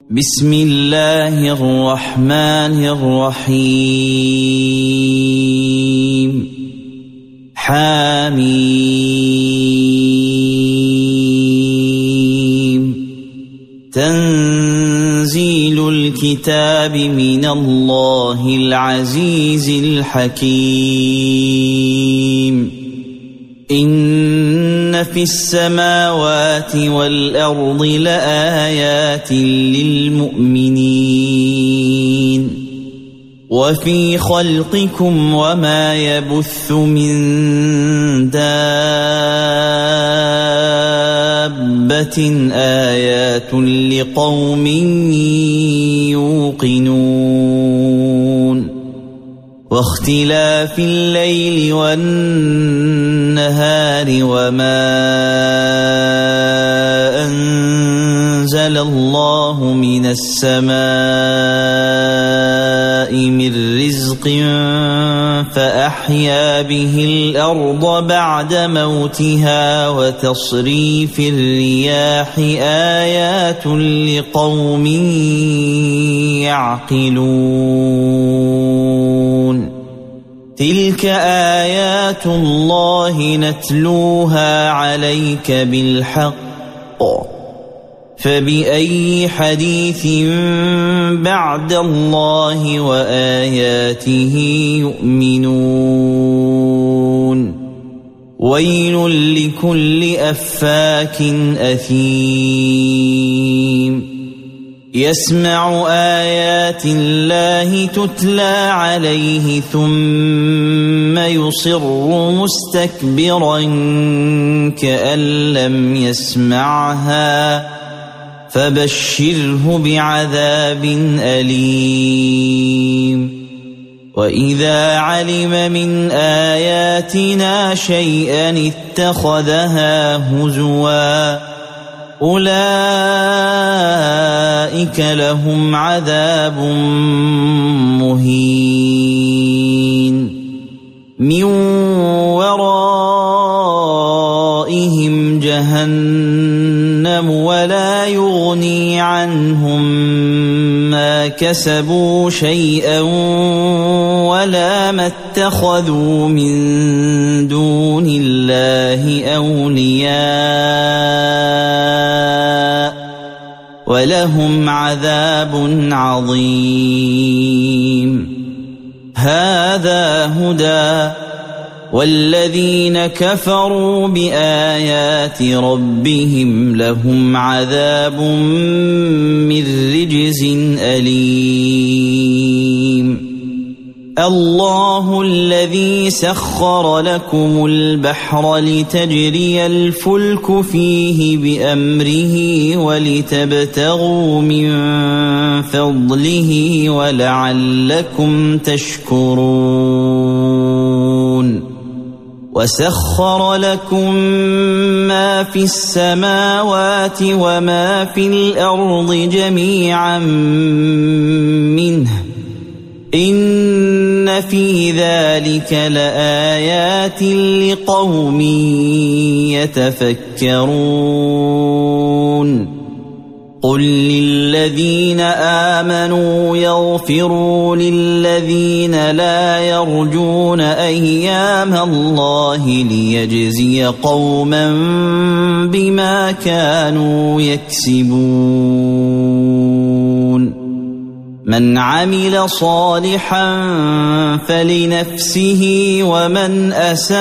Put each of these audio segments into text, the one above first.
بسم الله الرحمن الرحيم حميم تنزيل الكتاب من الله العزيز الحكيم إن في السماوات والأرض لآيات للمؤمنين وفي خلقكم وما يبث من دابة آيات لقوم يوقنون واختلاف الليل والنهار وما أنزل الله من السماء من رزق فأحيا به الأرض بعد موتها وتصريف الرياح آيات لقوم يعقلون تلك آيات الله نتلوها عليك بالحق فبأي حديث بعد الله وآياته يؤمنون ويل لكل أفاك أثيم يسمع آيات الله تتلى عليه ثم يصر مستكبرا كأن لم يسمعها فبشره بعذاب أليم وإذا علم من آياتنا شيئا اتخذها هزوا أولئك لهم عذاب مهين من ورائهم جهنم ولا يغني عنهم ما كسبوا شيئا ولا ما اتخذوا من دون الله أولياء ولهم عذاب عظيم هذا هدى والذين كفروا بآيات ربهم لهم عذاب من رجز أليم الله الذي سخر لكم البحر لتجري الفلك فيه بأمره ولتبتغوا من فضله ولعلكم تشكرون وسخر لكم ما في السماوات وما في الأرض جميعا منه إن في ذلك لآيات لقوم يتفكرون قل للذين آمنوا يغفروا للذين لا يرجون أيام الله ليجزي قوما بما كانوا يكسبون من عمل صالحا فلنفسه ومن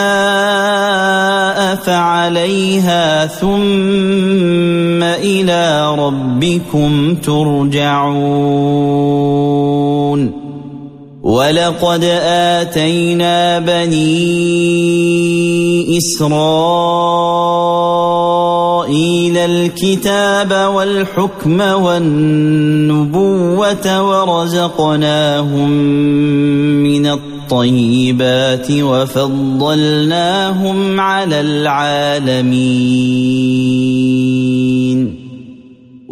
أساء فعليها ثم إلى ربكم ترجعون ولقد آتينا بني إسرائيل الكتاب والحكم والنبوة ورزقناهم من الطيبات وفضلناهم على العالمين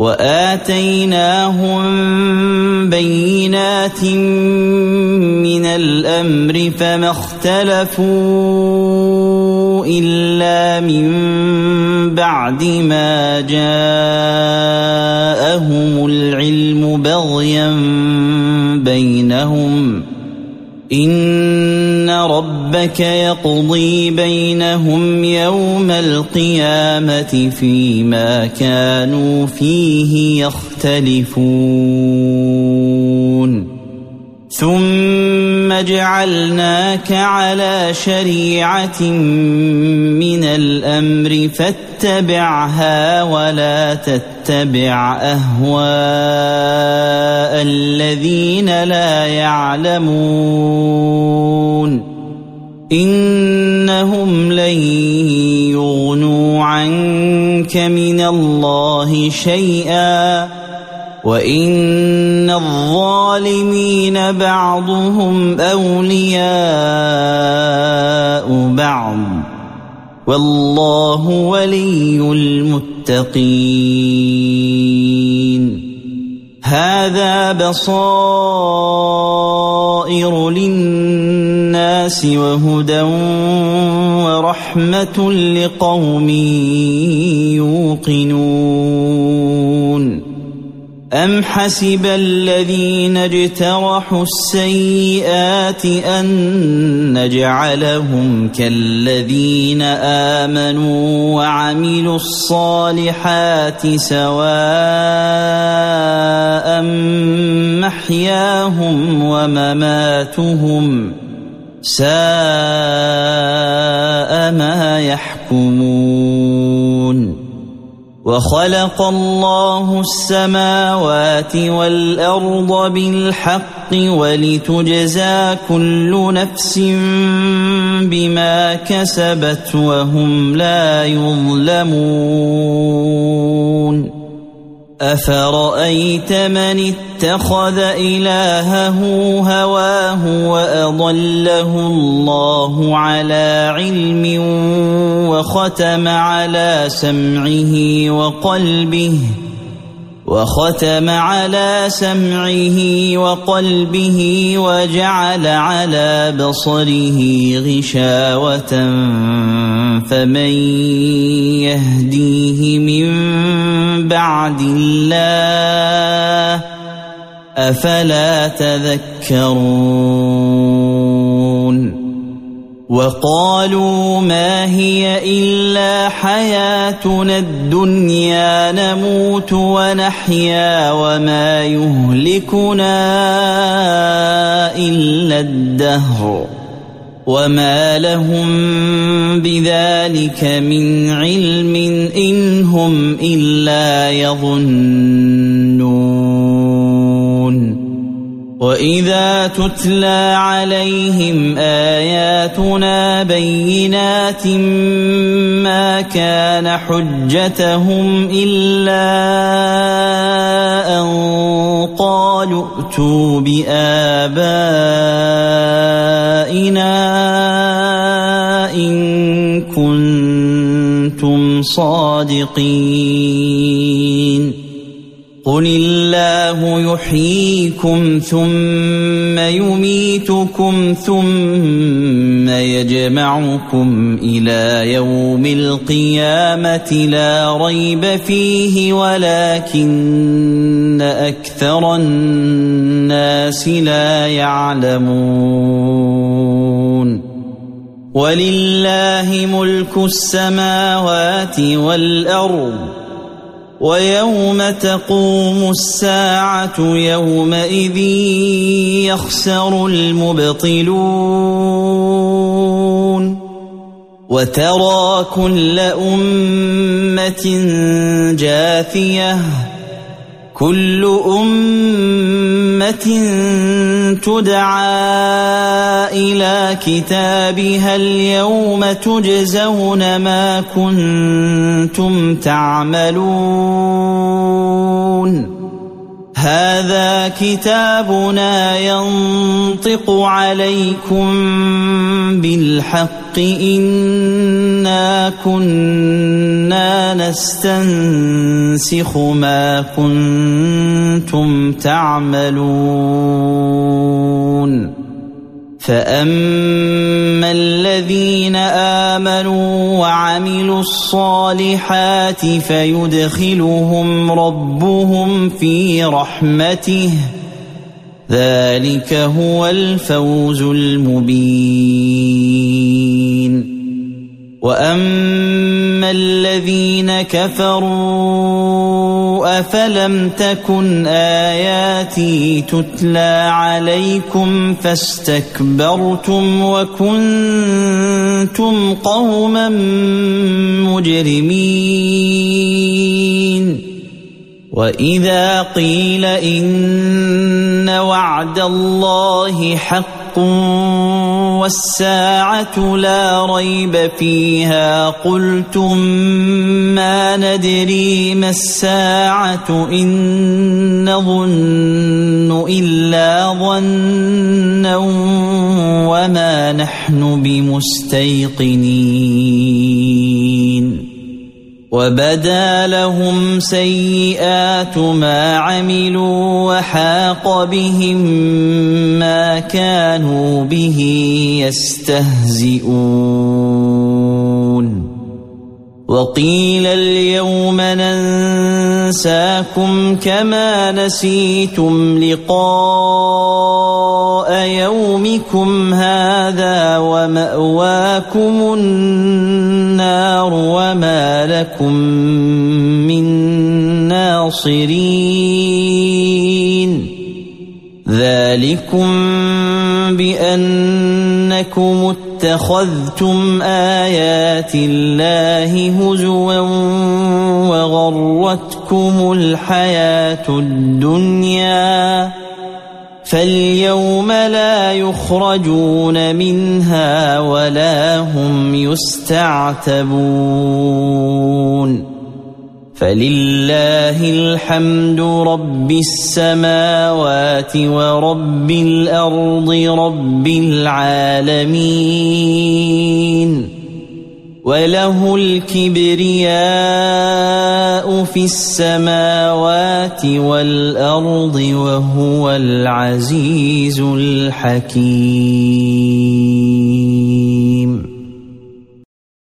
وآتيناهم بينات من الأمر فما اختلفوا إلا من بعد ما جاءهم العلم بغيا بينهم إن ربك يقضي بينهم يوم القيامة فيما كانوا فيه يختلفون ثم جعلناك على شريعة من الأمر فاتبعها ولا تتبع أهواء الذين لا يعلمون إنهم لن يغنوا عنك من الله شيئا وإن الظالمين بعضهم أولياء بعض والله ولي المتقين هذا بصائر للناس وهدى ورحمة لقوم يوقنون أم حسب الذين اجترحوا السيئات أن نجعلهم كالذين آمنوا وعملوا الصالحات سواء محياهم ومماتهم ساء ما يحكمون وخلق الله السماوات والأرض بالحق ولتجزى كل نفس بما كسبت وهم لا يظلمون أفرأيت من اتخذ إلهه هواه وأضله الله على علم وختم على سمعه وقلبه وجعل على بصره غشاوة فمن يهديه من بعد الله أفلا تذكرون وقالوا ما هي إلا حياتنا الدنيا نموت ونحيا وما يهلكنا إلا الدهر وما لهم بذلك من علم إن هم إلا يظنون وإذا تتلى عليهم آياتنا بينات ما كان حجتهم إلا أن قالوا ائتوا بآبائنا إن كنتم صادقين قل الله يحييكم ثم يميتكم ثم يجمعكم إلى يوم القيامة لا ريب فيه ولكن أكثر الناس لا يعلمون ولله ملك السماوات والأرض ويوم تقوم الساعة يومئذ يخسر المبطلون وترى كل أمة جاثية كل أمة تدعى إلى كتابها اليوم تجزون ما كنتم تعملون هذا كتابنا ينطق عليكم بالحق إنا كنا نستنسخ ما كنتم تعملون فأما الذين آمنوا وعملوا الصالحات فيدخلهم ربهم في رحمته ذلك هو الفوز المبين. وأما الذين كفروا أفلم تكن آياتي تتلى عليكم فاستكبرتم وكنتم قوما مجرمين. وإذا قيل إن وعد الله حق والساعة لا ريب فيها قلتم ما ندري ما الساعة إن نظن إلا ظنا وما نحن بمستيقنين. وبدا لهم سيئات ما عملوا وحاق بهم ما كانوا به يستهزئون. وقيل اليوم ننساكم كما نسيتم لقاء يومكم هذا ومأواكم النار وما لكم من ناصرين. ذلكم بأنكم اتخذتم آيات الله هزوا وغرتكم الحياة الدنيا فاليوم لا يخرجون منها ولا هم يستعتبون. فلله الحمد رب السماوات ورب الأرض رب العالمين وله الكبرياء في السماوات والأرض وهو العزيز الحكيم.